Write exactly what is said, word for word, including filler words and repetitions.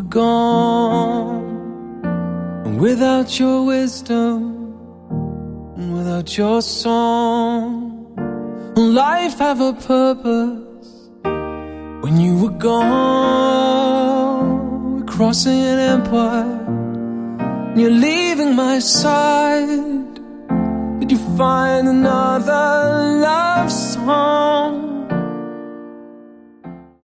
gone. And without your wisdom, and without your song, will life have a purpose? When you were gone, we're crossing an empire, and you're leaving my side. Did you find another love song?